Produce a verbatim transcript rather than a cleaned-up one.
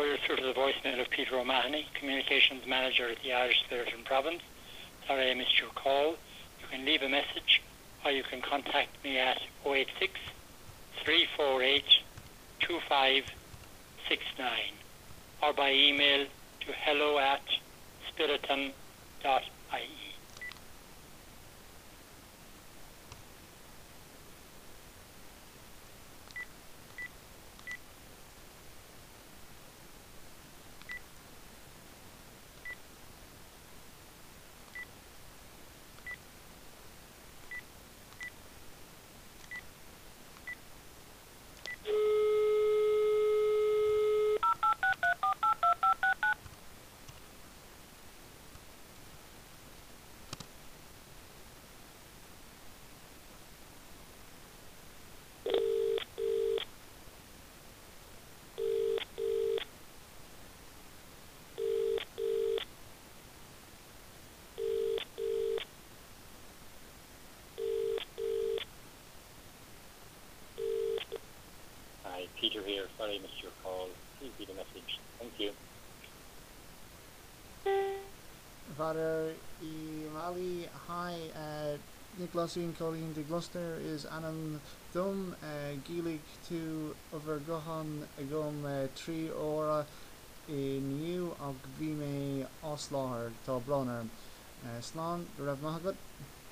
you're through to the voicemail of Peter O'Mahony, Communications Manager at the Irish Spiriton Province. Sorry I missed your call. You can leave a message or you can contact me at oh eight six, three four eight, two five six nine or by email to hello at spiriton dot I E. Peter here. Sorry I missed your call. Please leave a message. Thank you. Father Imali, hi, uh, Nicholas Ian Colleen de Gloucester is Anam Dum, uh, Gilig to Overgohan Agum uh, Tri Ora in you of Vime Oslauer to Bronner. Uh, Slán, Rav Mahagat.